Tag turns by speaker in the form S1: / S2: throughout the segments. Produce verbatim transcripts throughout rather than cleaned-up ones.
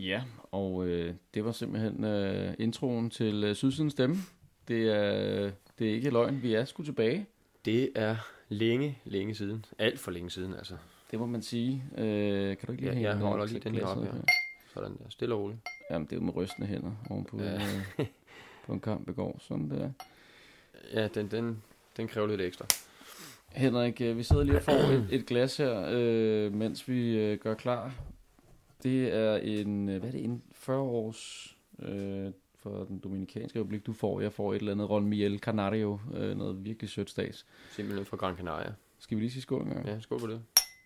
S1: Ja, og øh, det var simpelthen øh, introen til øh, Sydsiden Stemme. Det er, det er ikke løgn, vi er sgu tilbage.
S2: Det er længe, længe siden. Alt for længe siden, altså.
S1: Det må man sige. Øh, kan du ikke lige
S2: ja,
S1: have
S2: jeg holder lige den her op her. Sådan der, stille og roligt.
S1: Jamen, det er jo med rystende hænder ovenpå ja. øh, på en kamp i går. Sådan der.
S2: Ja, den, den, den kræver lidt ekstra.
S1: Henrik, vi sidder lige og får et, et glas her, øh, mens vi øh, gør klar. Det er en, hvad er det, en fyrre års øh, for den Dominikanske Republik, du får. Jeg får et eller andet Ron Miel Canario, øh, noget virkelig sødt stads.
S2: Simpelthen fra Gran Canaria.
S1: Skal vi lige sige skål en gang?
S2: Ja, skål på det.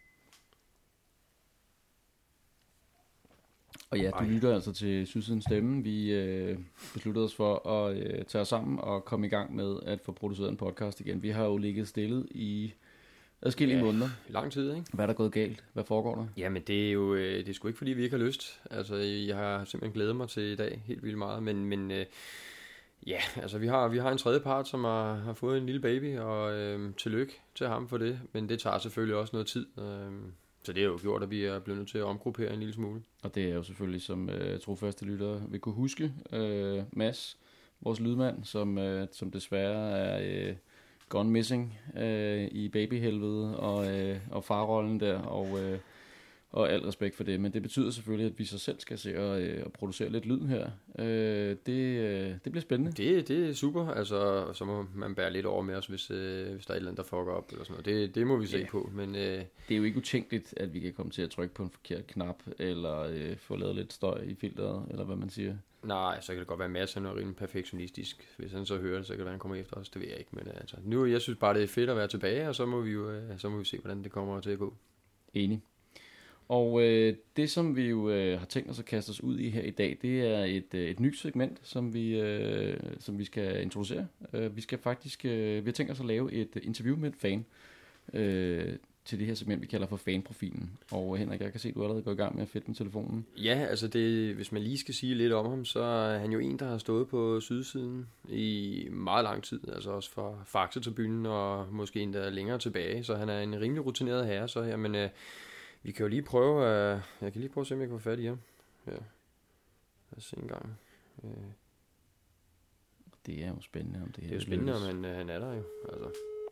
S1: Og ja, du Ej. lytter altså til Sydsiden Stemme. Vi øh, besluttede os for at øh, tage os sammen og komme i gang med at få produceret en podcast igen. Vi har jo ligget stillet i adskillige ja, måneder.
S2: Lang tid, ikke?
S1: Hvad er der gået galt? Hvad foregår der?
S2: Jamen, det er jo øh, det er sgu ikke, fordi vi ikke har lyst. Altså, jeg har simpelthen glædet mig til i dag helt vildt meget. Men, men øh, ja, altså, vi har, vi har en tredje part, som har, har fået en lille baby, og øh, tillykke til ham for det. Men det tager selvfølgelig også noget tid. Øh, Så det har jo gjort, at vi er blevet nødt til at omgruppere en lille smule.
S1: Og det er jo selvfølgelig, som øh, trofaste lyttere vil kunne huske, øh, Mads, vores lydmand, som, øh, som desværre er øh, gone missing øh, i babyhelvede og, øh, og farrollen der, og, øh, og al respekt for det. Men det betyder selvfølgelig, at vi så selv skal se og, øh, og producere lidt lyd her. Øh, det, øh, det bliver spændende.
S2: Det, det er super. Altså, så må man bære lidt over med os, hvis, øh, hvis der er et eller andet, der fucker op eller sådan noget. Det, det må vi se ja. på. Men øh...
S1: det er jo ikke utænkeligt, at vi kan komme til at trykke på en forkert knap, eller øh, få lavet lidt støj i filteret, eller hvad man siger.
S2: Nej, så kan det godt være, at Mads er noget rimelig perfektionistisk. Hvis han så hører det, så kan det være, han kommer efter os. Det ved jeg ikke. Men altså, nu jeg synes bare, det er fedt at være tilbage, og så må vi jo øh, så må vi se, hvordan det kommer til at gå.
S1: Enig. Og øh, det, som vi jo øh, har tænkt os at kaste os ud i her i dag, det er et, øh, et nyt segment, som vi, øh, som vi skal introducere. Uh, vi skal faktisk, øh, vi har tænkt os at lave et interview med et fan øh, til det her segment, vi kalder for fanprofilen. Og Henrik, jeg kan se, at du allerede går i gang med at fedte med telefonen.
S2: Ja, altså det, hvis man lige skal sige lidt om ham, så er han jo en, der har stået på sydsiden i meget lang tid. Altså også fra Faxe til byen og måske endda længere tilbage. Så han er en rimelig rutineret herre, så her, men... Øh, Vi kan jo lige prøve, uh, jeg kan lige prøve at se, om jeg kan få fat i ham. Ja. Lad os se en gang. Uh,
S1: det er jo spændende, om det her
S2: det er jo spændende, om han, uh, han er der jo. Altså.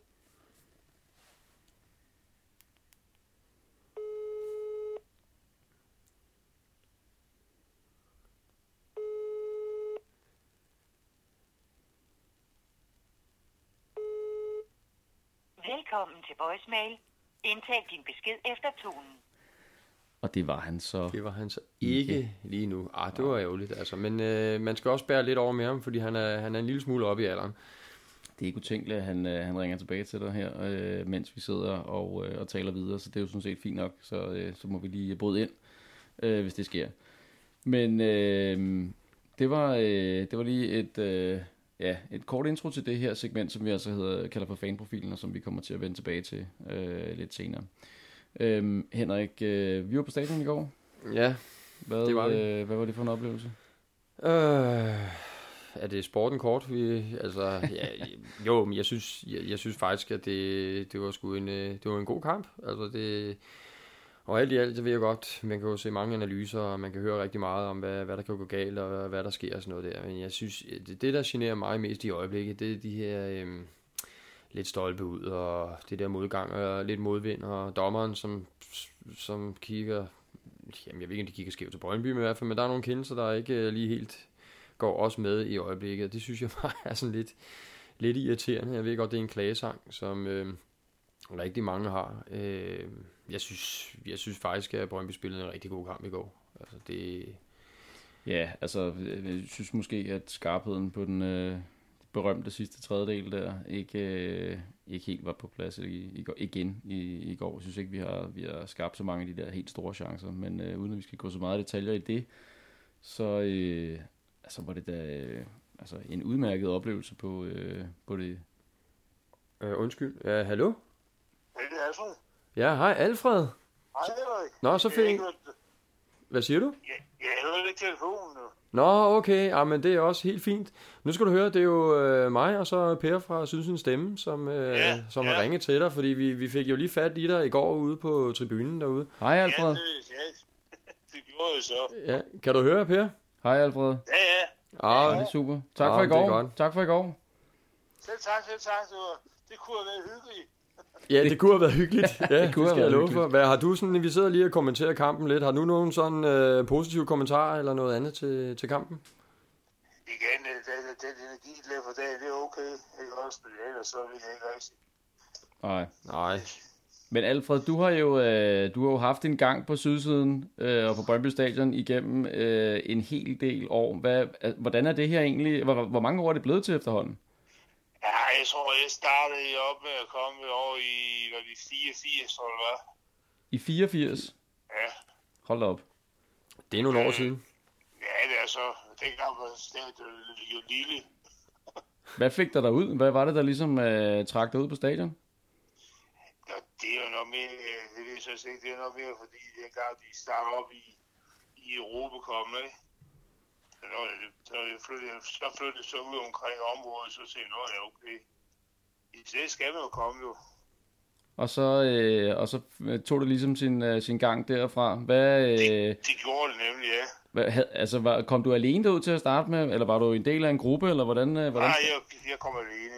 S3: Velkommen til voicemail. Indtal din besked efter tonen.
S1: Og det var han så
S2: Det var han så ikke lige nu. Ah, det var ærgerligt, altså. Men øh, man skal også bære lidt over med ham, fordi han er, han er en lille smule oppe i alderen.
S1: Det er ikke utænkeligt, at han, øh, han ringer tilbage til dig her, øh, mens vi sidder og, øh, og taler videre. Så det er jo sådan set fint nok, så, øh, så må vi lige bryde ind, øh, hvis det sker. Men øh, det, var, øh, det var lige et... Øh, Ja, et kort intro til det her segment, som vi altså hedder, kalder for fanprofilen, og som vi kommer til at vende tilbage til øh, lidt senere. Øhm, Henrik, øh, vi var på stadion i går.
S2: Ja,
S1: hvad,
S2: det var vi.
S1: Øh, hvad var det for en oplevelse?
S2: Øh, er det sporten kort? Vi, altså, ja, jo, men jeg synes, jeg, jeg synes faktisk, at det, det var sgu en, det var en god kamp. Altså det... Og alt i alt, det ved jeg godt, man kan jo se mange analyser, og man kan høre rigtig meget om, hvad, hvad der kan gå galt, og hvad der sker og sådan noget der. Men jeg synes, det, det der generer mig mest i øjeblikket, det er de her øhm, lidt stolpe ud, og det der modgang, og lidt modvind, og dommeren, som, som kigger, jamen jeg ved ikke, om de kigger skævt til Brøndby, men i hvert fald, men der er nogle kendelser, der ikke lige helt går også med i øjeblikket. Det synes jeg bare er sådan lidt, lidt irriterende. Jeg ved godt, det er en klagesang, som... Øhm, rigtig mange har. Øh, jeg synes, jeg synes faktisk, at Brøndby spillede en rigtig god kamp i går. Altså det.
S1: Ja, altså jeg synes måske, at skarpheden på den øh, berømte sidste tredjedel der ikke øh, ikke helt var på plads i, i går, igen i, i går. Jeg synes ikke, vi har vi har skabt så mange af de der helt store chancer, men øh, uden at vi skal gå så meget detaljer i det, så øh, altså var det da øh, altså en udmærket oplevelse på øh, på det.
S2: Øh, undskyld. Ja, hallo.
S4: Hej, det er Alfred.
S2: Ja, hej Alfred.
S4: Hej, Henrik.
S2: Nå, så fint. Hvad siger du?
S4: Jeg, jeg havde ikke telefonen nu.
S2: Nå, okay. Ja, men det er også helt fint. Nu skal du høre, det er jo øh, mig og så Per fra Sydsiden Stemme, som, øh,
S4: ja,
S2: som
S4: ja.
S2: har ringet til dig, fordi vi, vi fik jo lige fat i dig i går ude på tribunen derude.
S1: Hej Alfred.
S4: Ja, det, ja, det gjorde måde så.
S2: Ja, kan du høre, Per?
S1: Hej Alfred.
S4: Ja, ja.
S2: Ja,
S1: Det er super. Tak
S2: Ja,
S1: for i
S2: det er
S1: går.
S2: godt.
S1: Tak for i går.
S4: Selv tak, selv tak. Det, var, det kunne have været hyggeligt.
S2: ja, det kunne have været hyggeligt. Ja, det,
S1: kunne have
S2: skal jeg
S1: været
S2: love
S1: hyggeligt.
S2: for. Hvad har du sådan, vi sidder lige og kommenterer kampen lidt. Har du nogen sådan øh, positive kommentarer eller noget andet til, til kampen?
S4: Igen, øh, den, den energi, der for dagen, det er okay. Ikke også, men ellers så er det ikke rigtigt.
S1: Nej.
S2: Nej.
S1: Men Alfred, du har jo, øh, du har jo haft en gang på Sydsiden øh, og på Brøndby Stadion igennem øh, en hel del år. Hvad, øh, hvordan er det her egentlig? Hvor, hvor mange år er det blevet til efterhånden?
S4: Ja, jeg tror, jeg startede op med at komme over i, hvad det fireogfirs, tror jeg det var.
S1: I fireogfirs?
S4: Ja.
S1: Hold da op.
S2: Det er nogle år siden.
S4: Ja, det er så. Dengang var stadion jo lille.
S1: Hvad fik der derud? Hvad var det, der ligesom øh, trak dig ud på stadion?
S4: Ja, det er jo noget mere, det vil jeg så sige, det er noget mere, fordi dengang de startede op i, i Europa kom, ikke? Så når jeg, så jeg flyttede, så flyttede jeg så ud omkring området, så sagde jeg, nå, ja, okay. I det skal man jo komme, jo.
S1: Og så, øh, og så tog det ligesom sin, øh, sin gang derfra. Hvad, øh,
S4: Det, det gjorde det nemlig, ja.
S1: hvad, had, altså, var, kom du alene derud til at starte med, eller var du en del af en gruppe, eller hvordan? Øh, hvordan?
S4: Nej, jeg, jeg kom alene.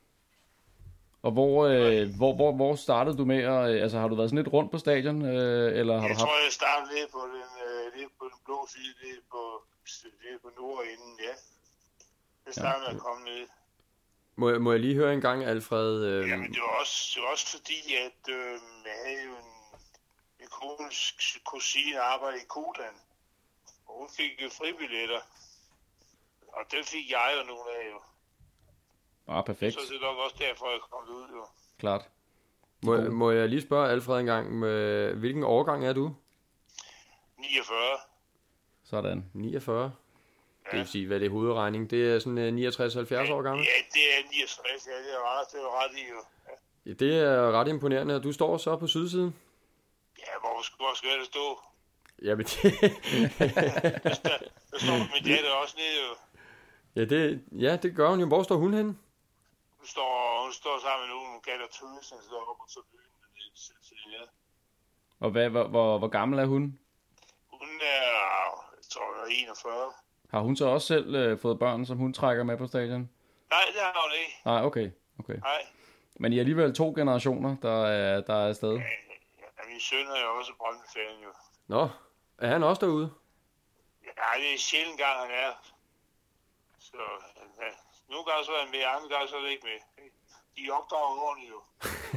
S1: Og hvor, øh, hvor, hvor, hvor startede du med? At, øh, altså, har du været sådan lidt rundt på stadion, øh, eller har
S4: Jeg
S1: du haft...
S4: tror, jeg startede lidt på den, øh, lidt på den blå side, lidt på, lidt på nordenden, ja. Jeg startede med at komme ned.
S2: Må, jeg- må jeg lige høre en gang, Alfred? Øh,
S4: Jamen, det var også, det var også fordi, at øh, jeg havde jo en, en kones kusine arbejde i Kodan, og hun fik jo fribilletter. Og den fik jeg jo nogle af, jo.
S1: Ah, perfekt.
S4: Så det er nok også derfor, jeg kom ud, jo.
S1: Klart.
S2: må, må jeg lige spørge Alfred en gang, øh, hvilken årgang er du?
S4: niogfyrre.
S1: Sådan.
S2: niogfyrre. Det vil sige, hvad det er hovedregning. Det er sådan øh, niogtres til halvfjerds år gammel.
S4: Ja, det er niogtres, ja, det er ret, det er ret i, jo. Ja,
S2: Ja, det er ret imponerende. Og du står så på sydsiden?
S4: ja hvor, skal- hvor skal det stå?
S2: Jamen, det,
S4: Der, står- der står min datter også nede, jo.
S2: ja, det, ja, det gør hun jo. Hvor står hun henne?
S4: Hun står, hun står sammen med nogen, hun kalder Tøsen, så der oppe så byen dernede. Så, så, ja.
S1: Og hvad, hvor, hvor, hvor gammel er hun?
S4: Hun er, jeg tror, hun er enogfyrre.
S1: Har hun så også selv øh, fået børn, som hun trækker med på stadion?
S4: Nej, det har hun ikke.
S1: Nej, okay. okay.
S4: Nej.
S1: Men I er alligevel to generationer, der er, der er afsted.
S4: Ja, min søn er jo også Brøndby-fan, jo.
S2: Nå, er han også derude?
S4: Ja, det er sjældent gang, han er. Så ja, nogle gange så er han med, andre gange så er det ikke med. De opdrager ordentligt, jo.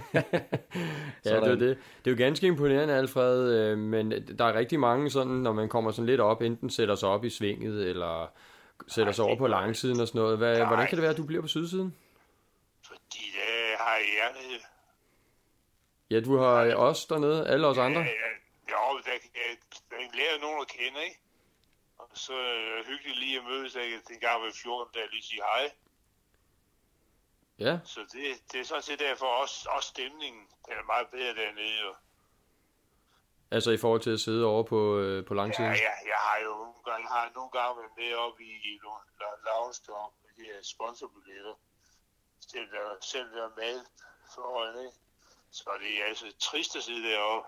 S2: Ja, det er det. Det er jo ganske imponerende, Alfred, øh, men der er rigtig mange sådan, når man kommer sådan lidt op, enten sætter sig op i svinget, eller sætter sig over på langsiden og sådan noget. Hvad, hvordan kan det være, at du bliver på sydsiden?
S4: Fordi det har jeg hjernet.
S2: Ja, du har os dernede, alle os andre.
S4: Ja, ja. Jo, der, jeg, jeg lærer nogen at kende, ikke? Og så er det hyggeligt lige at mødes, ikke? Den gang ved fjorten, der lige sige hej.
S2: Ja,
S4: Så det, det er sådan set derfor også, også stemningen. Den er meget bedre dernede, jo.
S2: altså i forhold til at sidde over på, øh, på
S4: Ja,
S2: langsiden.
S4: ja, jeg har jo nogle gange, jeg har nogle gange været med op i, i nogle lounge deroppe med de her sponsorbilletter. Selv der, selv der mad foran, ikke? Så det er altså trist at sidde deroppe.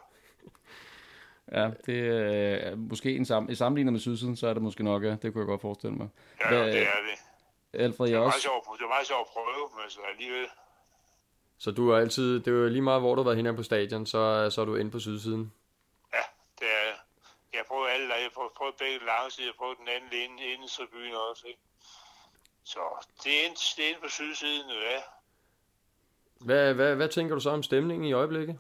S1: Ja, det er øh, måske en sam- i sammenlignet med Sydsiden, så er det måske nok, ja. Det kunne jeg godt forestille mig.
S4: Ja,
S1: Hvad-
S4: det er det.
S1: Alfred,
S4: Det
S1: jeg
S4: var meget
S1: også...
S4: sjovt, det var meget sjovt at prøve, men så alligevel.
S2: Så du er altid, det er jo lige meget, hvor du har været henne på stadion, så, så er du inde på sydsiden.
S4: Ja, det er jeg. Jeg har prøvet alle, jeg har prøvet begge lange sider, jeg har prøvet den anden inde, inde i byen også, ikke? Så det er inde, det er inde på sydsiden, ja.
S2: Hvad, hvad, hvad tænker du så om stemningen i øjeblikket?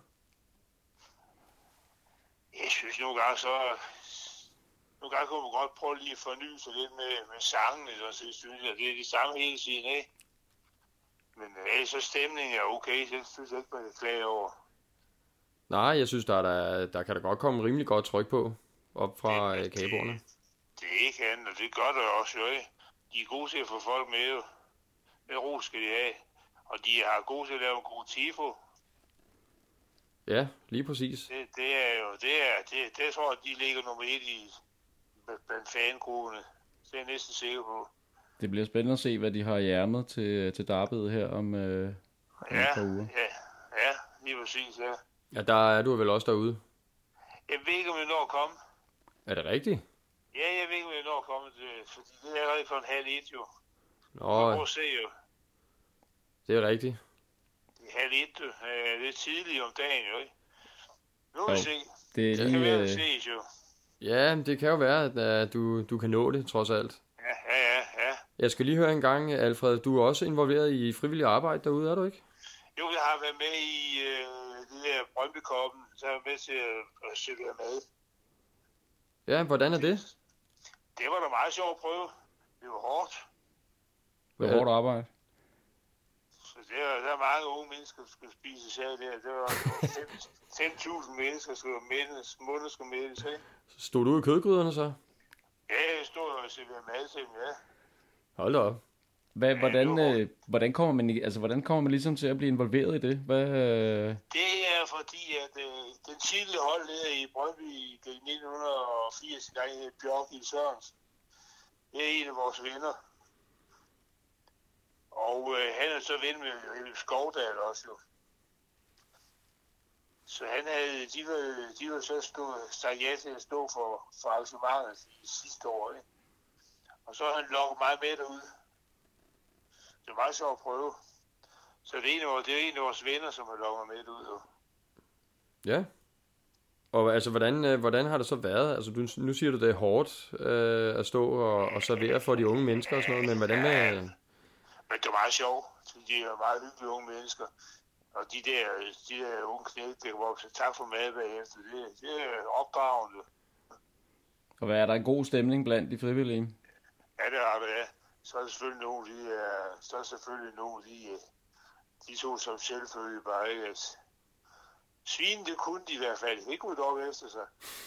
S4: Jeg synes nogle gange så... Nogle gange kunne man godt prøve lige at forny sig lidt med, med sangene, så synes jeg, det er de samme hele tiden, ikke? Men øh, så stemningen er okay, det synes jeg ikke, man kan klage over.
S2: Nej, jeg synes, der, er der, der kan da godt komme rimelig godt tryk på, op fra øh,
S4: Det-
S2: kaboerne.
S4: Det er ikke andet, og det gør det også jo, ikke? De er gode til at få folk med, jo. Den ro skal de have. Og de er gode til at lave en god tifo.
S2: Ja, lige præcis.
S4: Det, det er jo, det er, det, det tror jeg, de ligger nummer et i blandt fangrupperne. Det er jeg næsten sikker på.
S1: Det bliver spændende at se, hvad de har i ærmet til, til derbyet her om, øh, om et
S4: Ja,
S1: par uger.
S4: ja, ja, lige præcis, ja.
S2: Ja, der er du vel også derude.
S4: Jeg ved ikke, om jeg når at komme.
S2: Er det rigtigt?
S4: Ja, jeg ved ikke, om jeg når at komme til, fordi det er allerede for en halv et jo.
S2: Nå,
S4: Jeg må se jo.
S2: det er rigtigt.
S4: Det er halv et, jo. Øh, det er tidligt om dagen jo, ikke? Nu vil vi
S1: Jo.
S4: se.
S1: Det er
S4: Det kan
S1: lige,
S4: være,
S1: øh,
S4: vi ses jo.
S2: Ja, det kan jo være, at uh, du, du kan nå det, trods alt.
S4: Ja, ja, ja, ja.
S2: Jeg skal lige høre en gang, Alfred, du er også involveret i frivillig arbejde derude, er du ikke?
S4: Jo, jeg har været med i øh, det der Brøndby-koppen, så er jeg med til at, at servere mad.
S2: Ja, hvordan er det?
S4: Det var da meget sjovt at prøve. Det var hårdt.
S1: det er hårdt arbejde.
S4: Så det er, der er mange unge mennesker, der skal spise sig der. Det var fem tusind mennesker, der skulle mættes, munder skulle mættes, ikke?
S2: Stod du ude i kødgryderne så?
S4: Ja, jeg stod og serverede mad til dem, ja.
S2: Hold da op.
S1: Hvad, hvordan,
S4: det var hårdt.
S1: øh, hvordan, kommer man, i- altså, hvordan kommer man ligesom til at blive involveret i det? Hvad, øh,
S4: Det er fordi, at øh, den tidlige hold der i Brøndby i nitten firs, der hed Bjørk Sørensen. Det er en af vores venner. Og øh, han er så ven med Helge Skovdal også jo. Så han havde, de var, de var så stået, sagt ja til at stå for, for arrangementet i sidste år, ikke? Og så har han lukket mig med derude. Det var meget sjovt at prøve. Så det er en af, vores- det er en af vores venner, som har lukket mig med derude. Jo.
S2: Ja. Og altså, hvordan, øh, hvordan har det så været? Altså, du, nu siger du, det er hårdt øh, at stå og, og servere for de unge mennesker og sådan noget, men hvordan med...
S4: Men det var meget sjovt. De er meget hyggelige unge mennesker. Og de der, de der unge knæk, der var op, så tak for mad bagefter. Det, det er opdragende.
S1: og hvad er der en god stemning blandt de frivillige?
S4: Ja, det har det, ja. Så er der selvfølgelig nogen, de er, så er der selvfølgelig nogen, de, øh, de tog som selvfølge bare, ikke? At svine, det kunne de i hvert fald ikke ud op efter sig.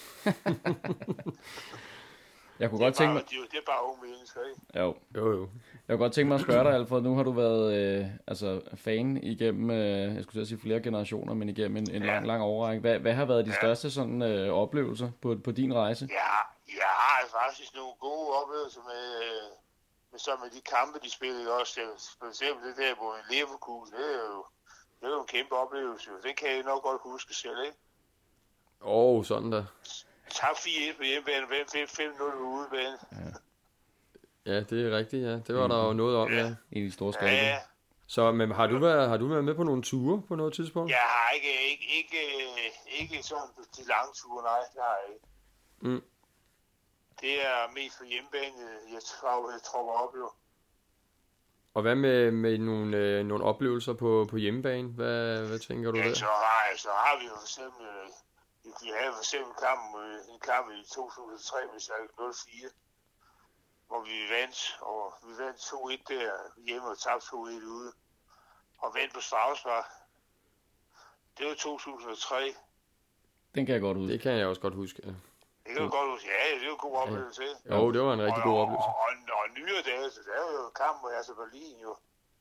S1: Jeg kunne
S4: Det er,
S1: godt tænke
S4: bare,
S1: mig,
S4: de, det er bare unge mennesker, ikke?
S1: jo,
S2: Jo, jo.
S1: jeg kunne godt tænke mig at spørge dig, Alfred. Nu har du været øh, altså, fan igennem, øh, jeg skulle til at sige flere generationer, men igennem en, en
S4: Ja.
S1: lang, lang overrække. Hvad, hvad har været de
S4: Ja.
S1: største sådan, øh, oplevelser på, på din rejse?
S4: Ja, jeg har faktisk nogle gode oplevelser med, øh, med, så med de kampe, de spillede også. For eksempel det der på Leverkusen, det er jo, det er jo en kæmpe oplevelse. Den kan jeg nok godt huske selv, ikke?
S2: Åh, oh, sådan der.
S4: Tab fire et på hjemmebane, vandt fem nul på udebane.
S2: Ja, det er rigtigt, ja. Det var der jo noget om, ja.
S1: En af de store
S4: Ja,
S1: skaber.
S4: ja.
S2: Så, men har du været, har du været med på nogle ture på noget tidspunkt?
S4: Jeg har ikke, ikke, ikke, ikke sådan de lange ture, nej, det har jeg ikke.
S2: Mm.
S4: Det er mest for hjemmebane, jeg tror, jeg tropper op jo.
S2: Og hvad med, med nogle, øh, nogle oplevelser på, på hjemmebane? Hvad, hvad tænker du
S4: Ja,
S2: der?
S4: så har, jeg, så har vi jo for eksempel, øh, vi havde for eksempel en kamp, øh, en kamp i to tusind og tre med Schalke nul fire, hvor vi vandt, og vi vandt to et der hjemme og tabte to et ude, og vandt på straffespark. Det var to tusind og tre.
S1: Den kan jeg godt huske.
S2: Det kan jeg også godt huske. Ja.
S4: Det kan du godt huske. Ja, det er jo en god oplevelse, ikke?
S2: Jo, det var en rigtig
S4: og,
S2: god oplevelse.
S4: Og, og, og nyere dage, så der er jo en kamp mod altså Berlin jo.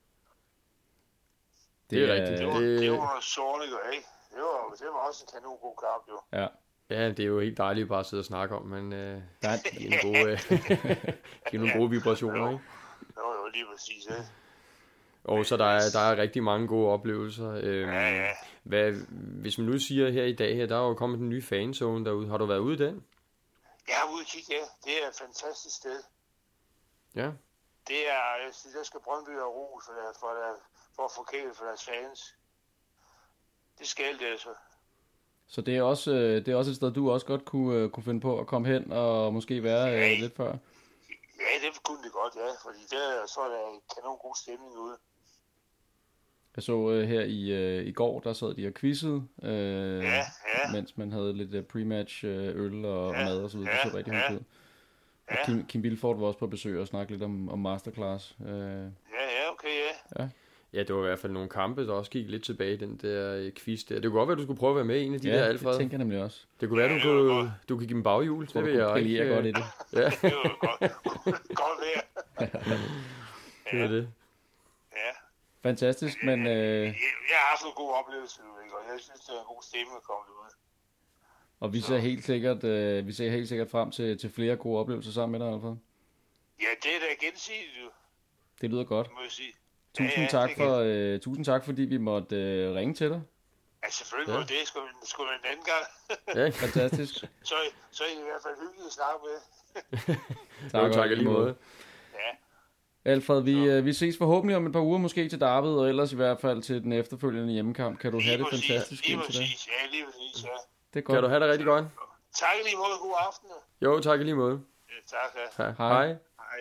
S2: Det er rigtigt.
S4: Det var,
S2: Det-
S4: det var Zorniger, ikke? Det var, det var også en kanon god kamp, jo.
S1: Ja.
S2: Ja, det er jo helt dejligt bare at sidde og snakke om, men øh,
S1: Der er,
S2: det er en gode, øh, giver nogle gode vibrationer, ikke?
S4: Det var jo lige præcis, ikke?
S2: Og så der er, der er rigtig mange gode oplevelser. Øhm,
S4: Ja, ja.
S2: Hvad, hvis man nu siger her i dag, her, der er jo kommet en ny fanzone derude. Har du været ude i den?
S4: Jeg har ude og kigge, ja. Det er et fantastisk sted.
S2: Ja.
S4: Det er, jeg synes, der skal Brøndby have ro for, der, for, der, for at forkæle for deres fans. Det skal det altså.
S1: så det er, også, øh, det er også et sted, du også godt kunne, øh, kunne finde på at komme hen og måske være øh,
S4: Ja.
S1: lidt før.
S4: Ja, det kunne det godt, ja. Fordi der, så er der en kanon god stemning ude.
S1: Jeg så øh, her i, øh, i går, der sad de og quizzede, øh,
S4: Ja, ja.
S1: mens man havde lidt øh, pre-match øh, øl og,
S4: Ja,
S1: og mad og så videre.
S4: ja,
S1: Det så rigtig
S4: ja.
S1: hyggeligt ud. Og
S4: Ja.
S1: Kim, Kim Bilford var også på besøg og snakke lidt om, om masterclass. Øh,
S4: Ja, ja, okay, ja.
S2: Ja, det var i hvert fald nogle kampe, der også gik lidt tilbage i den der øh, quiz der. Det kunne godt være, du skulle prøve at være med i en af de
S1: ja,
S2: der,
S1: det
S2: Alfred.
S1: tænker jeg nemlig også.
S2: Det kunne være, du
S4: Ja, det var
S2: kunne,
S4: godt.
S2: du kunne give dem baghjul.
S1: Tror,
S2: Det
S1: du
S2: vil
S1: kunne
S2: jeg ikke.
S1: brillere godt i
S2: øh,
S1: det.
S2: Ja,
S4: Det var godt, godt være.
S2: det er det.
S4: Ja.
S1: Fantastisk, men øh,
S4: Jeg, jeg har haft en god oplevelse, ikke? Og jeg synes, det er en god stemning at komme derude.
S1: og vi ser helt sikkert, øh, vi ser helt sikkert frem til, til flere gode oplevelser sammen med dig, Alfred.
S4: Ja, det er da gensidigt, jo,
S1: Det lyder godt.
S4: må jeg sige.
S1: Tusind
S4: Ja, ja,
S1: tak
S4: det
S1: for, øh, tusind tak, fordi vi måtte øh, ringe til dig.
S4: Ja, selvfølgelig
S2: Ja.
S4: var det sgu, sgu en anden gang.
S2: Ja,
S1: Fantastisk.
S4: så, så er I i hvert fald hyggeligt at snakke med.
S2: tak, tak i lige måde.
S4: Ja,
S1: Alfred, vi, øh, vi ses forhåbentlig om et par uger måske til Derby, og ellers i hvert fald til den efterfølgende hjemmekamp. Kan du have det
S4: præcis,
S1: fantastisk
S4: lige
S1: indtil da?
S4: præcis. Ja, lige præcis, ja.
S1: Det er godt.
S2: Kan du have det rigtig godt?
S4: Tak i lige måde. God aften.
S2: Jo, tak i lige måde.
S4: Ja, tak, ja.
S2: Ja.
S1: Hej.
S2: Hej.
S4: Hej.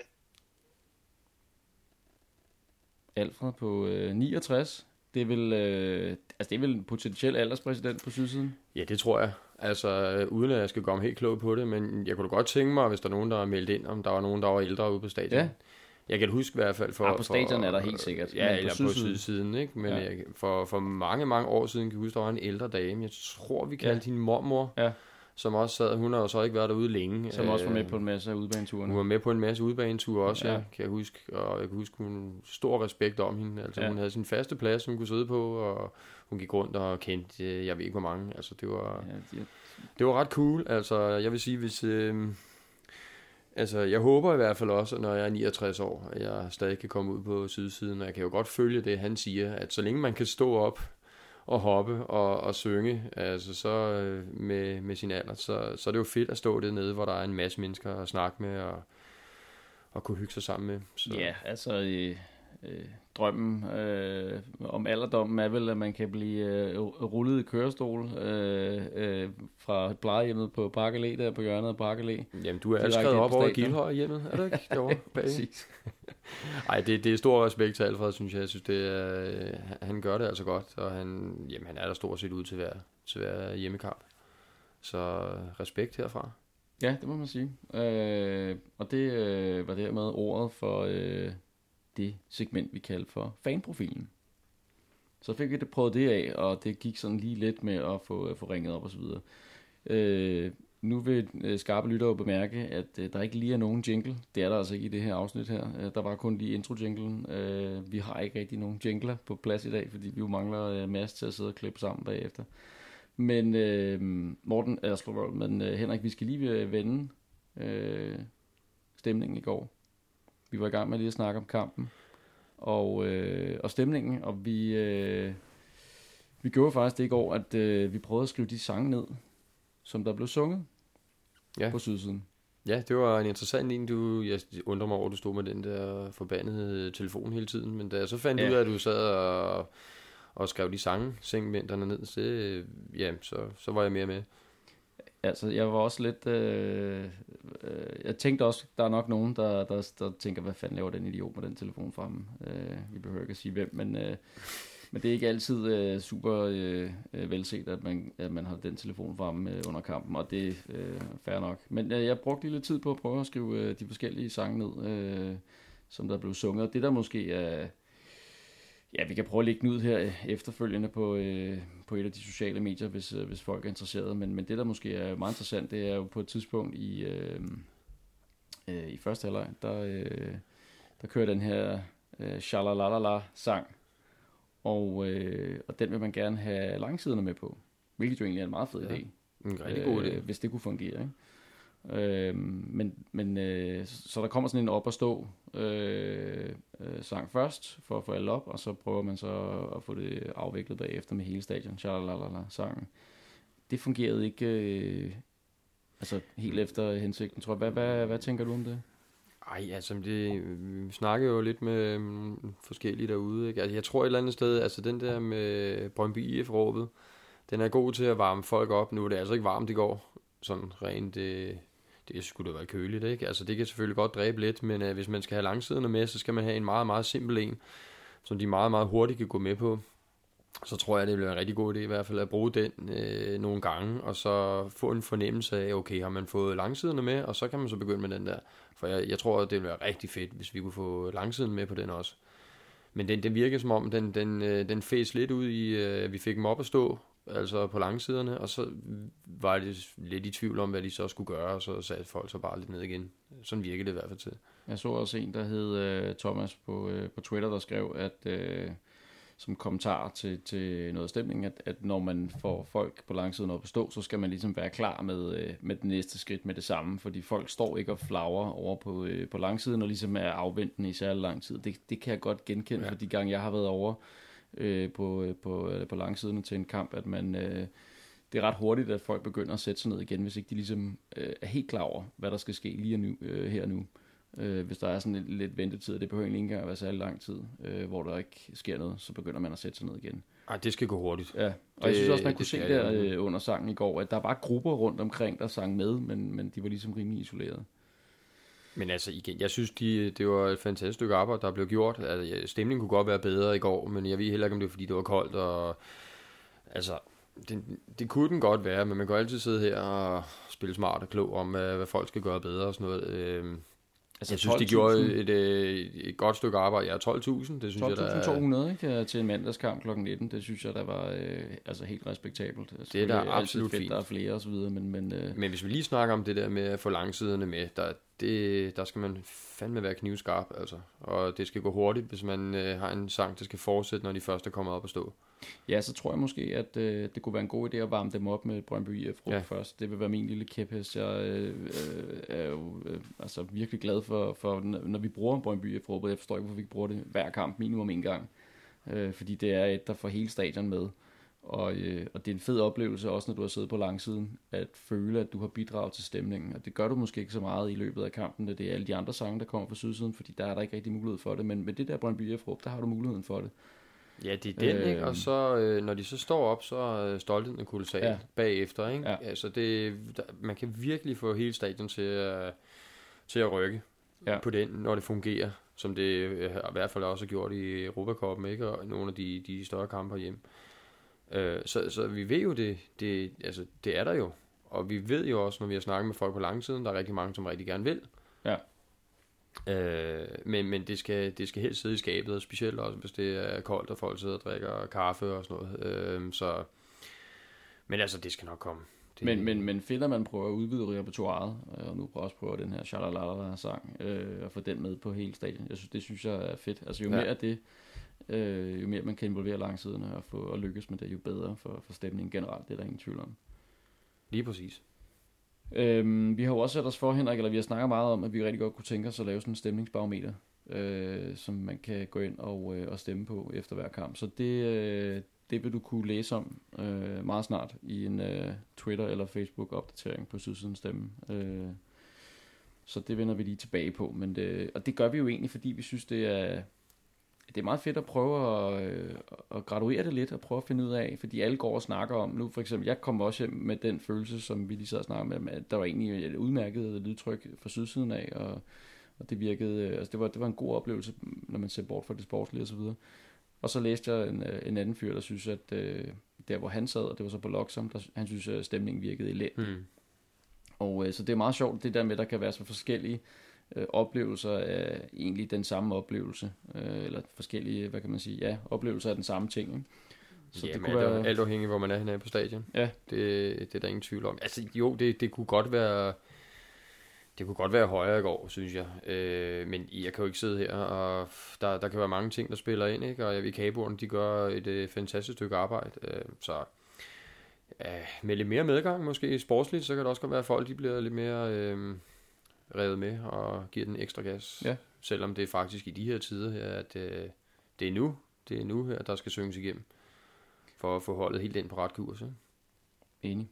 S1: Alfred på øh, niogtres. Det er vel, øh, altså det er vel en potentiel alderspræsident på sydsiden?
S2: Ja, det tror jeg. Altså, øh, uden at jeg skal komme helt klog på det, men jeg kunne da godt tænke mig, hvis der er nogen, der er meldt ind, om der var nogen, der var ældre ude på stadion.
S1: Ja.
S2: Jeg kan huske i hvert fald for...
S1: Ja, på stadion
S2: for,
S1: er der helt sikkert.
S2: Ja,
S1: Men på
S2: eller på
S1: sydsiden.
S2: sydsiden, ikke? Men
S1: Ja.
S2: ja. jeg, for, for mange, mange år siden kan jeg huske, der var en ældre dame. Jeg tror, vi kaldte
S1: Ja.
S2: hende mormor,
S1: Ja.
S2: som også sad. Hun har jo så ikke været derude længe.
S1: Som også var med
S2: Øh,
S1: på en masse af udbaneturene.
S2: Hun var med på en masse udbaneture også,
S1: Ja.
S2: ja. kan jeg huske. Og jeg kan huske, hun stor respekt om hende. Altså,
S1: Ja.
S2: hun havde sin faste plads, hun kunne sidde på, og hun gik rundt og kendte, øh, jeg ved ikke hvor mange. Altså, det var...
S1: Ja, de,
S2: Det var ret cool. Altså, jeg vil sige, hvis... Øh, altså, jeg håber i hvert fald også, når jeg er niogtres år, at jeg stadig kan komme ud på sydsiden. Og jeg kan jo godt følge det, han siger, at så længe man kan stå op og hoppe og, og synge, altså så øh, med, med sin alder, så, så er det jo fedt at stå dernede, hvor der er en masse mennesker at snakke med og, og kunne hygge sig sammen med. Så.
S1: ja, altså øh, øh, drømmen øh, om alderdommen er vel, at man kan blive øh, rullet i kørestol øh, øh, fra plejehjemmet på Park Allé, der på hjørnet af Park Allé.
S2: Jamen, du er
S1: Direkte
S2: skrevet
S1: ind
S2: op
S1: på
S2: over
S1: stadion.
S2: Gildhøj hjemmet, er du ikke? Derovre bag.
S1: Præcis.
S2: Ej, det, det er stor respekt til Alfred, synes jeg. Jeg synes, det er, øh, han gør det altså godt, og han, jamen, han er der stort set ud til hver, til hver hjemmekamp. Så respekt herfra.
S1: Ja, det må man sige. Øh, og det øh, var dermed ordet for øh, det segment, vi kaldte for fanprofilen. Så fik vi det prøvet det af, og det gik sådan lige lidt med at få, få ringet op og så videre. Øh, nu vil øh, skarpe lyttere jo bemærke, at øh, der ikke lige er nogen jingle. Det er der altså ikke i det her afsnit her. Øh, der var kun lige intro-jinglen. Øh, vi har ikke rigtig nogen jingler på plads i dag, fordi vi jo mangler øh, masse til at sidde og klippe sammen bagefter. Men øh, Morten, eller slår, men øh, Henrik, vi skal lige øh, vende øh, stemningen i går. Vi var i gang med lige at snakke om kampen og, øh, og stemningen, og vi, øh, vi gjorde faktisk det i går, at øh, vi prøvede at skrive de sange ned, som der blev sunget
S2: Ja.
S1: på sydsiden.
S2: Ja, det var en interessant en. Du, jeg undrer mig over, at du stod med den der forbandede telefon hele tiden, men da jeg så fandt
S1: Ja.
S2: ud af, at du sad og, og skrev de sange, segmenterne ned, så, øh, ja, så, så var jeg mere med.
S1: Altså, jeg var også lidt... Øh, øh, jeg tænkte også, der er nok nogen, der, der, der tænker, hvad fanden laver den idiot med den telefon fremme? Øh, vi behøver ikke at sige hvem, men, øh, men det er ikke altid øh, super øh, øh, velset, at man, at man har den telefon fremme øh, under kampen, og det er øh, fair nok. Men øh, jeg brugte lige lidt tid på at prøve at skrive øh, de forskellige sange ned, øh, som der blev sunget. Og det der måske er... Ja, vi kan prøve at lægge den ud her efterfølgende på, øh, på et af de sociale medier, hvis, øh, hvis folk er interesserede. Men, men det, der måske er meget interessant, det er jo på et tidspunkt i, øh, øh, i første halvleg, der, øh, der kører den her øh, Shalalalala-sang, og, øh, og den vil man gerne have langsiderne med på, hvilket jo egentlig er en meget fed
S2: Ja.
S1: idé.
S2: En rigtig god idé.
S1: Øh, hvis det kunne fungere, ikke? Øh, men men øh, så der kommer sådan en op og stå øh, øh, sang først for at få alle op, og så prøver man så at få det afviklet bagefter med hele stadion, Shalalalala sangen. Det fungerede ikke øh, altså helt efter hensigten, tror jeg. Hvad, hvad, hvad tænker du om det?
S2: Ej, altså, det, vi snakker jo lidt med mm, forskellige derude, ikke? Altså, jeg tror et eller andet sted, altså den der med Brøndby I F-råbet, den er god til at varme folk op. Nu er det altså ikke varmt i går, sådan rent, det, det skulle da være køligt, ikke? Altså, det kan selvfølgelig godt dræbe lidt, men uh, hvis man skal have langsiderne med, så skal man have en meget, meget simpel en, som de meget, meget hurtigt kan gå med på. Så tror jeg, det bliver en rigtig god idé i hvert fald at bruge den øh, nogle gange, og så få en fornemmelse af, okay, har man fået langsiderne med, og så kan man så begynde med den der. For jeg, jeg tror, det ville være rigtig fedt, hvis vi kunne få langsiden med på den også. Men den, den virker som om, den, den, øh, den fæs lidt ud i, øh, vi fik dem op at stå, altså på langsiderne, og så var det lidt i tvivl om, hvad de så skulle gøre, og så satte folk så bare lidt ned igen. Sådan virkede det i hvert fald til.
S1: Jeg så også en, der hed øh, Thomas på, øh, på Twitter, der skrev, at øh, som kommentar til, til noget stemning, at, at når man får folk på langsiden op at stå, så skal man ligesom være klar med, øh, med det næste skridt med det samme, fordi folk står ikke og flagrer over på, øh, på langsiden, og ligesom er afventende i særlig lang tid. Det, det kan jeg godt genkende,
S2: Ja.
S1: for de gange jeg har været over, øh, på, på, øh, på langsiden til en kamp, at man... Øh, det er ret hurtigt, at folk begynder at sætte sig ned igen, hvis ikke de ligesom øh, er helt klar over, hvad der skal ske lige nu, øh, her nu. Øh, hvis der er sådan lidt, lidt ventetid, det behøver egentlig ikke engang at være særlig lang tid, øh, hvor der ikke sker noget, så begynder man at sætte sig ned igen.
S2: Ej, det skal gå hurtigt.
S1: Ja, og
S2: det,
S1: jeg synes også, man kunne se
S2: skal,
S1: der øh, under sangen i går, at der var grupper rundt omkring, der sang med, men, men de var ligesom rimelig isoleret.
S2: Men altså igen, jeg synes, de, det var et fantastisk stykke arbejde, der blev gjort. Altså, stemningen kunne godt være bedre i går, men jeg ved heller ikke, om det var, fordi det var koldt. Og, altså, det, det kunne den godt være, men man kan altid sidde her og spille smart og klog om, hvad folk skal gøre bedre og sådan noget. Øhm, altså, jeg synes, de gjorde et, et, et godt stykke arbejde. Ja, tolv tusind, det synes
S1: tolv tusind to hundrede,
S2: jeg, der
S1: ikke? Til en mandagskamp klokken nitten, det synes jeg, der var øh, altså helt respektabelt.
S2: Det er der absolut
S1: fedt,
S2: fint.
S1: Der er flere og så videre, men... Men, øh...
S2: men hvis vi lige snakker om det der med at få langsiderne med, der, det, der skal man fandme være knivskarp, altså. Og det skal gå hurtigt, hvis man øh, har en sang, der skal fortsætte, når de første kommer op at stå.
S1: Ja, så tror jeg måske, at øh, det kunne være en god idé at varme dem op med Brøndby I F ja. først. Det vil være min lille kæphest. Jeg øh, øh, er jo øh, altså virkelig glad for, for, når vi bruger Brøndby I F. Jeg forstår ikke, hvorfor vi ikke bruger det hver kamp minimum en gang. Øh, fordi det er et, der får hele stadion med. Og, øh, og det er en fed oplevelse, også når du har siddet på langsiden, at føle, at du har bidraget til stemningen. Og det gør du måske ikke så meget i løbet af kampen, det er alle de andre sange, der kommer fra sydsiden, fordi der er der ikke rigtig mulighed for det. Men med det der Brøndby I F, der har du muligheden for det.
S2: Ja, det er den, øh, ikke? Og så, øh, når de så står op, så er stoltheden er kolossal ja. bagefter, ikke? Ja. Altså, det, der, man kan virkelig få hele stadion til at, til at rykke ja. på den, når det fungerer, som det i hvert fald også har gjort i Europacupen, ikke? Og nogle af de, de større kamper hjem. Øh, så, så vi ved jo, det, det, altså, det er der jo. Og vi ved jo også, når vi har snakket med folk på langsiden, der er rigtig mange, som rigtig gerne vil.
S1: Ja.
S2: Øh, men men det, skal, det skal helst sidde i skabet, og specielt også, hvis det er koldt, og folk sidder og drikker kaffe og sådan noget. Øh, så, men altså, det skal nok komme. Det...
S1: Men, men, men fedt, at man prøver at udvide repertoiret, og nu prøver også prøve den her Shalalala-sang, øh, og få den med på hele stadion. Jeg synes, det synes jeg er fedt. Altså jo ja. mere det, øh, jo mere man kan involvere langsiderne og, få, og lykkes med det, jo bedre for, for stemningen generelt. Det er der ingen tvivl om.
S2: Lige præcis.
S1: Øhm, vi har jo også sat os for, Henrik, eller vi har snakket meget om, at vi rigtig godt kunne tænke os at lave sådan en stemningsbarometer, øh, som man kan gå ind og, øh, og stemme på efter hver kamp. Så det, øh, det vil du kunne læse om øh, meget snart i en øh, Twitter- eller Facebook-opdatering på Sydsiden Stemme. Øh, så det vender vi lige tilbage på. Men det, og det gør vi jo egentlig, fordi vi synes, det er... Det er meget fedt at prøve at, øh, at graduere det lidt, og prøve at finde ud af, fordi alle går og snakker om, nu for eksempel, jeg kom også hjem med den følelse, som vi lige sad og snakkede med, at der var egentlig et udmærket lydtryk fra sydsiden af, og, og det virkede, altså det var, det var en god oplevelse, når man ser bort fra det sportslige og så videre. Og så læste jeg en, en anden fyr, der synes, at øh, der hvor han sad, og det var så på Loxham, der, han synes, at stemningen virkede elendigt. Hmm. Og øh, så det er meget sjovt, det der med, at der kan være så forskellige Øh, oplevelser af egentlig den samme oplevelse, øh, eller forskellige, hvad kan man sige, ja, oplevelser af den samme ting, ikke?
S2: Så ja, det kunne være... alt afhængigt, hvor man er henne på stadion. Ja. Det, det er der ingen tvivl om. Altså jo, det, det kunne godt være det kunne godt være højere i går, synes jeg. Øh, men jeg kan jo ikke sidde her, og der, der kan være mange ting, der spiller ind, ikke? Og jeg ved, Kaboerne, de gør et øh, fantastisk stykke arbejde, øh, så øh, med lidt mere medgang, måske sportsligt, så kan det også godt være, at folk de bliver lidt mere... Øh, revet med og giver den ekstra gas. Ja. Selvom det er faktisk i de her tider her, at øh, det er nu, det er nu her, der skal synges igennem, for at få holdet helt ind på ret kurs. Ikke?
S1: Enig.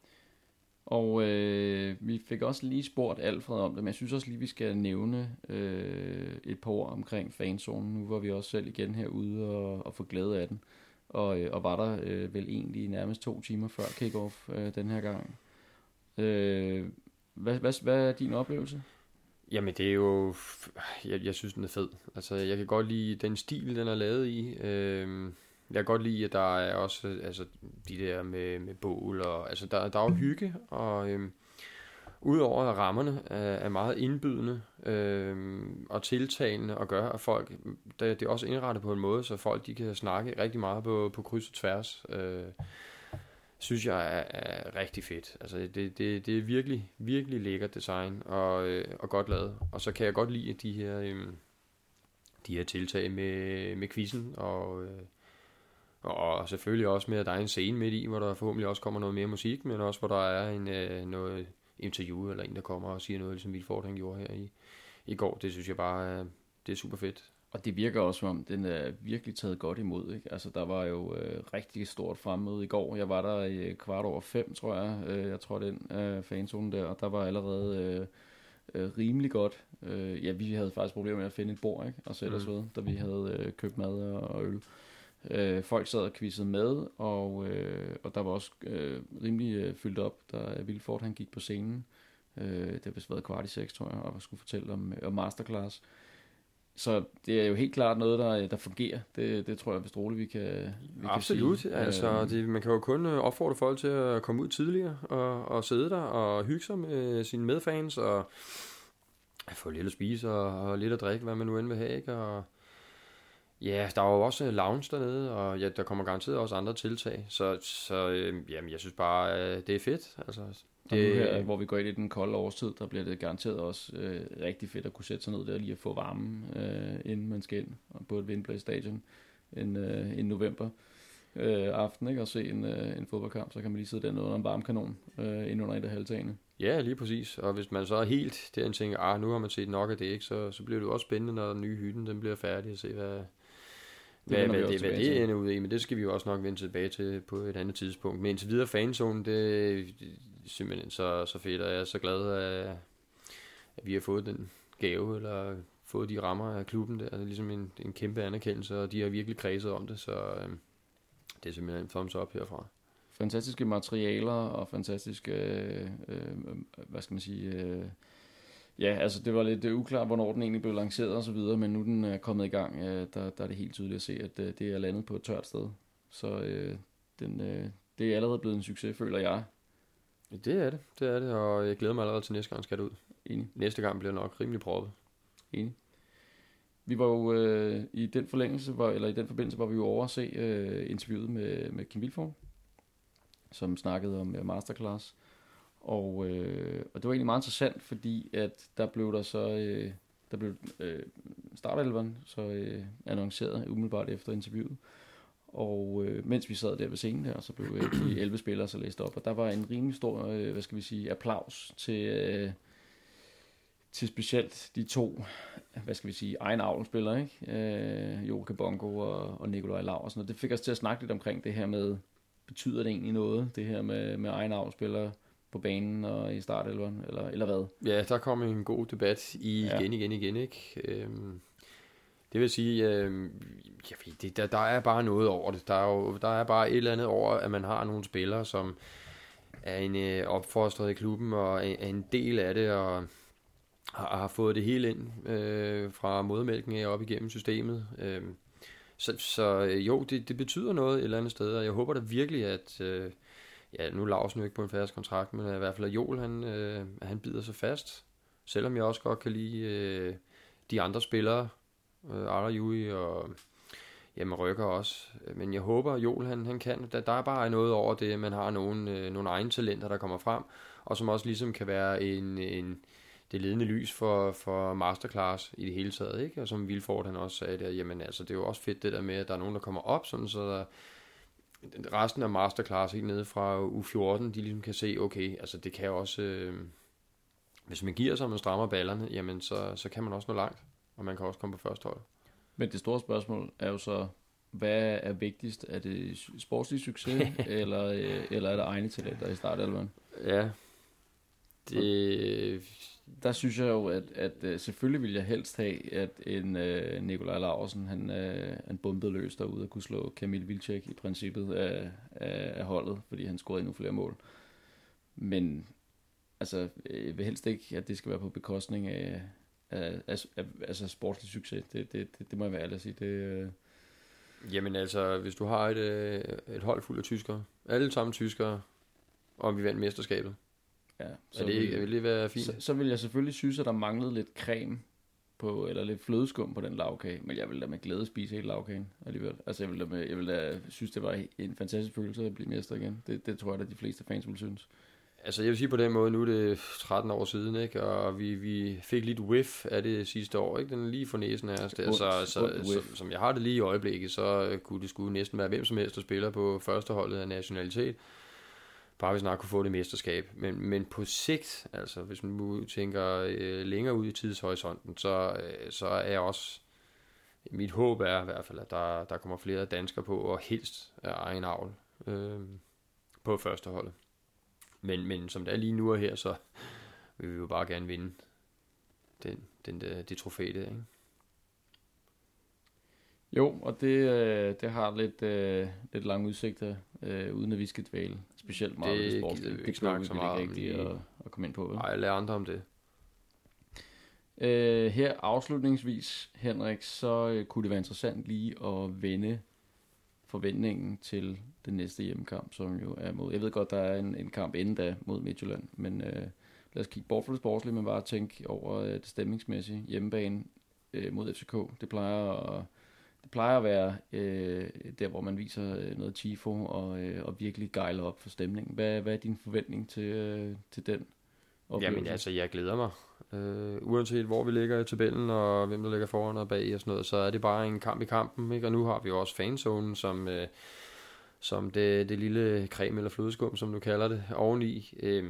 S1: Og øh, vi fik også lige spurgt Alfred om det, men jeg synes også lige, vi skal nævne øh, et par ord omkring fanzonen. Nu var vi også selv igen herude og, og få glæde af den. Og, øh, og var der øh, vel egentlig nærmest to timer før kick-off øh, den her gang. Øh, Hvad, hvad, hvad er din oplevelse?
S2: Jamen det er jo, jeg, jeg synes den er fed. Altså jeg kan godt lide den stil den er lavet i. Øh, jeg kan godt lide at der er også altså de der med, med bål og altså der, der er jo hygge og øh, udover at rammerne er, er meget indbydende øh, og tiltalende og gør at folk det, det er også indrettet på en måde så folk de kan snakke rigtig meget på, på kryds og tværs. Øh, synes jeg er, er rigtig fedt. Altså det, det, det er virkelig, virkelig lækkert design og, øh, og godt lavet. Og så kan jeg godt lide de her, øh, de her tiltag med, med quizzen og, øh, og selvfølgelig også med, at der er en scene midt i, hvor der forhåbentlig også kommer noget mere musik, men også hvor der er en, øh, noget interview eller en, der kommer og siger noget, ligesom Vilfort han gjorde her i, i går. Det synes jeg bare, øh, det er super fedt.
S1: Og det virker også, som om den er virkelig taget godt imod. Ikke? Altså, der var jo øh, rigtig stort fremmøde i går. Jeg var der i kvart over fem, tror jeg. Øh, jeg tror, den øh, fanzone der, og der var allerede øh, øh, rimelig godt. Øh, ja, vi havde faktisk problemer med at finde et bord, ikke? Og sætte os ved, da vi havde øh, købt mad og øl. Øh, folk sad og quizzede med, og, øh, og der var også øh, rimelig øh, fyldt op, da Vilfort han gik på scenen. Øh, det har vist været kvart i seks, tror jeg, og skulle fortælle om, om masterclass. Så det er jo helt klart noget, der, der fungerer. Det, det tror jeg vist roligt, vi kan vi
S2: Absolut.
S1: Kan sige.
S2: Altså, det, man kan jo kun opfordre folk til at komme ud tidligere og, og sidde der og hygge sig med sine medfans og få lidt at spise og, og lidt at drikke, hvad man nu end vil have. Ikke? Og ja, der er jo også lounge dernede, og ja, der kommer garanteret også andre tiltag. Så, så øh, jamen, jeg synes bare, øh, det er fedt. Altså,
S1: det... Og nu her, hvor vi går ind i den kolde årstid, der bliver det garanteret også øh, rigtig fedt at kunne sætte sig ned der og lige at få varme, øh, inden man skal ind på et Wembley Stadion en, øh, en november øh, aften, ikke? Og se en, øh, en fodboldkamp, så kan man lige sidde dernede under en varm kanon øh, ind under et af halvtagene.
S2: Ja, lige præcis. Og hvis man så er helt derinde tænker, ah, nu har man set nok af det, ikke? Så, så bliver det jo også spændende, når den nye hytten den bliver færdig, at se, hvad, det hvad, hvad, det, hvad det ender ud i. Men det skal vi jo også nok vende tilbage til på et andet tidspunkt. Men indtil videre fanzone, det er simpelthen så, så fedt, og jeg er så glad, at, at vi har fået den gave, eller fået de rammer af klubben der. Det er ligesom en, en kæmpe anerkendelse, og de har virkelig kredset om det, så øh, det er simpelthen en thumbs up herfra.
S1: Fantastiske materialer og fantastiske, øh, øh, hvad skal man sige, øh, ja, altså det var lidt det uklart, hvornår den egentlig blev lanceret og så videre, men nu den er kommet i gang, øh, der, der er det helt tydeligt at se, at øh, det er landet på et tørt sted. Så øh, den, øh, det er allerede blevet en succes, føler jeg.
S2: Ja, det er det, det er det, og jeg glæder mig allerede til næste gang skal det ud.
S1: Enig.
S2: Næste gang bliver nok rimelig proppet.
S1: Enig. Vi var jo øh, i den forlængelse, var, eller i den forbindelse var vi jo over at se øh, interviewet med, med Kim Vilfort, som snakkede om uh, masterclass, og, øh, og det var egentlig meget interessant, fordi at der blev der så øh, der blev øh, startelveren så øh, annonceret umiddelbart efter interviewet, og øh, mens vi sad der ved scenen der, så blev øh, de elleve spillere så læst op, og der var en rimelig stor, øh, hvad skal vi sige, applaus til øh, til specielt de to, hvad skal vi sige, egen avlspillere, ikke? Øh, Joke Bongo og, og Nikolaj Laursen, og det fik os til at snakke lidt omkring det her med, betyder det egentlig noget, det her med, med egen avlspillere på banen og i startelveren, eller, eller hvad?
S2: Ja, der kom en god debat i
S1: ja.
S2: igen, igen, igen, ikke? Øhm, det vil sige, øhm, ja, det, der, der er bare noget over det. Der er jo der er bare et eller andet over, at man har nogle spillere, som er en øh, opfostret i klubben, og er, er en del af det, og har, har fået det hele ind øh, fra modermælken af op igennem systemet. Øh, så, så jo, det, det betyder noget et eller andet sted, og jeg håber da virkelig, at øh, ja, nu er Larsen jo ikke på en fast kontrakt, men i hvert fald at Joel, han, øh, han bider sig fast, selvom jeg også godt kan lide øh, de andre spillere, øh, Ara Jui og jamen Rykker også, men jeg håber, at Joel han, han kan, der, der er bare noget over det, man har nogle, øh, nogle egne talenter, der kommer frem, og som også ligesom kan være en, en det ledende lys for, for masterclass i det hele taget, ikke? Og som Vilfort han også sagde der, jamen altså, det er jo også fedt det der med, at der er nogen, der kommer op, sådan så der, resten af masterclass helt nede fra U fjorten, de ligesom kan se, okay, altså det kan også, øh, hvis man giver sig, og man strammer ballerne, jamen så, så kan man også nå langt, og man kan også komme på første hold.
S1: Men det store spørgsmål er jo så, hvad er vigtigst? Er det sportslig succes, eller, eller er det egne talenter i startelveren?
S2: Ja, det...
S1: Der synes jeg jo, at, at selvfølgelig ville jeg helst have, at en uh, Nikolaj Laursen, han, uh, han bumpede løs derude og kunne slå Kamil Vilcek i princippet af, af, af holdet, fordi han scorede endnu flere mål. Men altså, jeg vil helst ikke, at det skal være på bekostning af, af, af, af altså sportslig succes. Det, det, det, det må jeg være ærlig at sige. Det, uh...
S2: Jamen altså, hvis du har et, et hold fuld af tyskere, alle sammen tyskere, og vi vandt mesterskabet,
S1: ja, så
S2: er det,
S1: vil,
S2: vil det være fint?
S1: Så, så vil jeg selvfølgelig synes, at der manglede lidt creme på, eller lidt flødeskum på den lavkage, men jeg ville da med glæde spise hele lavkagen alligevel. Altså jeg ville da, med, jeg ville da synes, det var en fantastisk følelse at blive mester igen. Det, det tror jeg, at de fleste fans ville synes.
S2: Altså jeg vil sige på den måde, nu er det tretten år siden, ikke? Og vi, vi fik lidt whiff af det sidste år, ikke? Den er lige for næsen af os der, så, så, så, som jeg har det lige i øjeblikket, så kunne det skulle næsten være hvem som helst, der spiller på førsteholdet af nationalitet. Bare vi snart kunne få det mesterskab. Men, men på sigt, altså hvis man tænker øh, længere ud i tidshorisonten, så, øh, så er jeg også mit håb er i hvert fald, at der, der kommer flere danskere på, og helst af egen avl øh, på førsteholdet. Men, men som det er lige nu og her, så vil vi jo bare gerne vinde den, den, det, det trofæ der, ikke?
S1: Jo, og det, øh, det har lidt, øh, lidt lange udsigter, øh, uden at vi skal dvæle specielt meget
S2: Det
S1: ved sport.
S2: gider vi
S1: Det
S2: ikke
S1: knækker
S2: snakke så
S1: vi
S2: meget om
S1: ikke rigtigt
S2: lige.
S1: at, at komme ind på. vel?
S2: Nej, lad andre om det.
S1: Øh, her afslutningsvis, Henrik, så øh, kunne det være interessant lige at vende forventningen til den næste hjemmekamp, som jo er mod... Jeg ved godt, der er en, en kamp inden da mod Midtjylland, men øh, lad os kigge bort fra det sportslige, men bare tænke over øh, det stemningsmæssige hjemmebane øh, mod F C K. Det plejer at, det plejer at være øh, der, hvor man viser øh, noget tifo og, øh, og virkelig gejler op for stemningen. Hvad, hvad er din forventning til, øh, til den oplevelse?
S2: Jamen altså, jeg glæder mig. Uh, uanset hvor vi ligger i tabellen, og hvem der ligger foran og bag og sådan noget, så er det bare en kamp i kampen, ikke? Og nu har vi jo også fanzonen, som, uh, som det, det lille creme eller flødeskum, som du kalder det, oveni. Uh,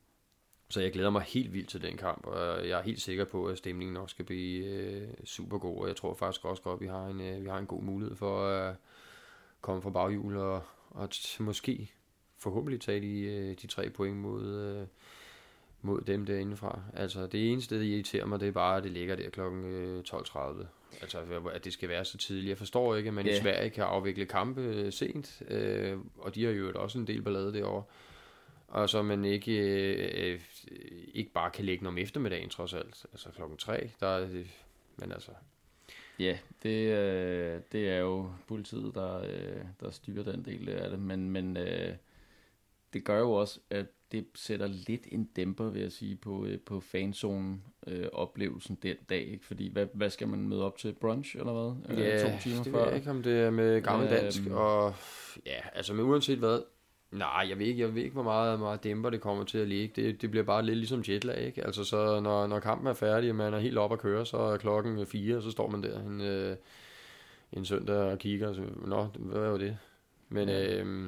S2: så jeg glæder mig helt vildt til den kamp, og jeg er helt sikker på, at stemningen nok skal blive uh, super god, og jeg tror faktisk også godt, at vi har en, uh, vi har en god mulighed for at uh, komme fra baghjul, og, og t- måske forhåbentlig tage de, uh, de tre point mod... Uh, mod dem derindefra. Altså, det eneste, der irriterer mig, det er bare, at det ligger der klokken tolv tredive. Altså, at det skal være så tidligt. Jeg forstår ikke, at man yeah. i Sverige kan afvikle kampe sent, øh, og de har jo også en del ballade derovre. Og så man ikke, øh, ikke bare kan lægge om eftermiddagen, trods alt. Altså, klokken tre, der er det, men altså...
S1: Ja, det, øh, det er jo politiet, der, øh, der styrer den del af det, men, men øh, det gør jo også, at det sætter lidt en dæmper, vil jeg sige, på, på fanzone-oplevelsen øh, den dag, ikke? Fordi hvad, hvad skal man møde op til? Brunch, eller hvad?
S2: Ja,
S1: to timer
S2: det
S1: før?
S2: ved jeg ikke, om det er med gammeldansk,
S1: Øhm.
S2: og ja, altså med uanset hvad, nej, jeg ved ikke, jeg ved ikke hvor meget, meget dæmper det kommer til at ligge. Det, det bliver bare lidt ligesom jetlag, ikke? Altså så når, når kampen er færdig, og man er helt op at køre, så er klokken fire, og så står man der en, øh, en søndag og kigger, og så, nå, hvad var det? Men
S1: Ja.
S2: øh,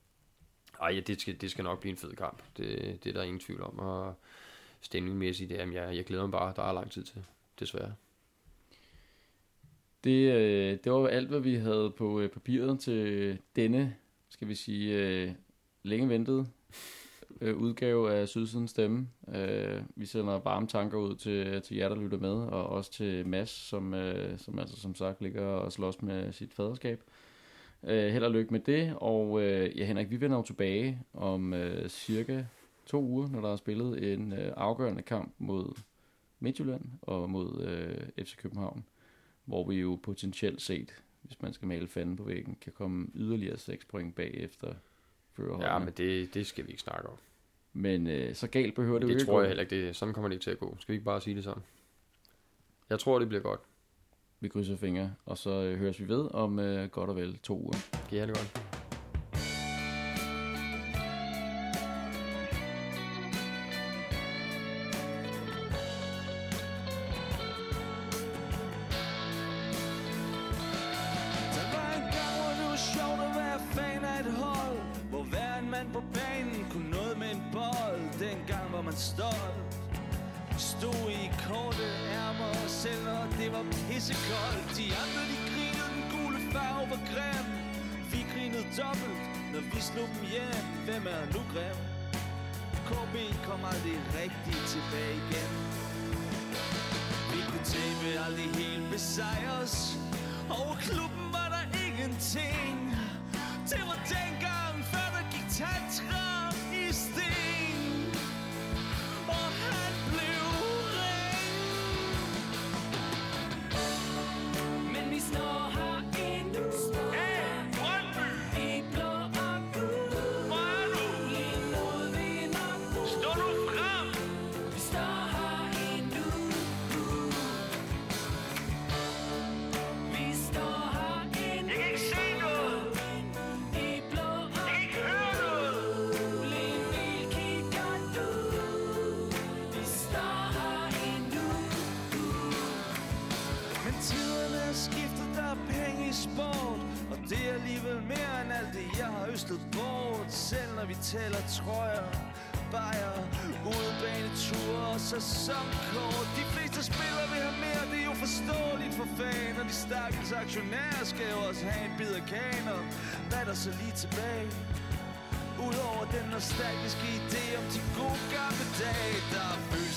S2: ej, ja, det, skal, det skal nok blive en fed kamp. Det, det er der ingen tvivl om. Og stemningmæssigt, det er, jeg, jeg glæder mig bare. Der er lang tid til, desværre.
S1: Det, øh, det var alt, hvad vi havde på øh, papiret til denne, skal vi sige, øh, længe ventede øh, udgave af Sydsiden Stemme. Øh, vi sender varme tanker ud til, til jer, der lytter med, og også til Mads, som, øh, som altså som sagt ligger og slås med sit faderskab. Øh, held og lykke med det, og øh, ja, Henrik, vi vender jo tilbage om øh, cirka to uger, når der er spillet en øh, afgørende kamp mod Midtjylland og mod øh, F C København, hvor vi jo potentielt set, hvis man skal male fanden på væggen, kan komme yderligere seks point bagefter førerholdene.
S2: Ja, men det, det skal vi ikke snakke om.
S1: Men øh, så galt behøver det,
S2: det
S1: jo ikke.
S2: Det tror jeg heller ikke. Det, sådan kommer det ikke til at gå. Skal vi ikke bare sige det sådan? Jeg tror, det bliver godt.
S1: Vi krydser fingre, og så øh, høres vi ved om øh, godt og vel to uger.
S2: Kan I have det godt?
S5: Der var en gang, hvor det var sjovt at være fan af et hold, hvor hver en mand på banen kunne noget med en bold. Dengang var man stolt, stod i korte ærmer, selv når det var pissekoldt. De andre, de grinede, den gule farve var grim. Vi grinede dobbelt, når vi slog dem hjem. Hvem er nu grim? K B kom aldrig rigtigt tilbage igen. Vi kunne tabe, aldrig helt besejres. Over klubben var der ingenting. Det var dengang, før der gik tantra i sten. Og han blev ring. Men vi står her endnu.
S4: Hey, Brøndby!
S5: I blå og gul.
S4: Hvor er du?
S5: Lige modvind og brud.
S4: Stå nu frem!
S5: Vi står her endnu. Vi står her endnu.
S4: Jeg kan ikke se noget!
S5: I blå og
S4: Jeg kan ikke høre noget!
S5: gul. En bil kigger du. Vi står her endnu. Men tiderne er skiftet, der er penge i sport. Og det er alligevel mere end alt det, jeg har østet bort. Selv når vi taler trøjer, bajer, udebaneture og sæsonkort. De fleste spillere vil have mere, det er jo forståeligt for fan. Og de stakkels aktionærer skal jo også have en bid af kagen. Og hvad er der så lige tilbage? Udover den nostalgiske idé om de gode gamle dage, der er følt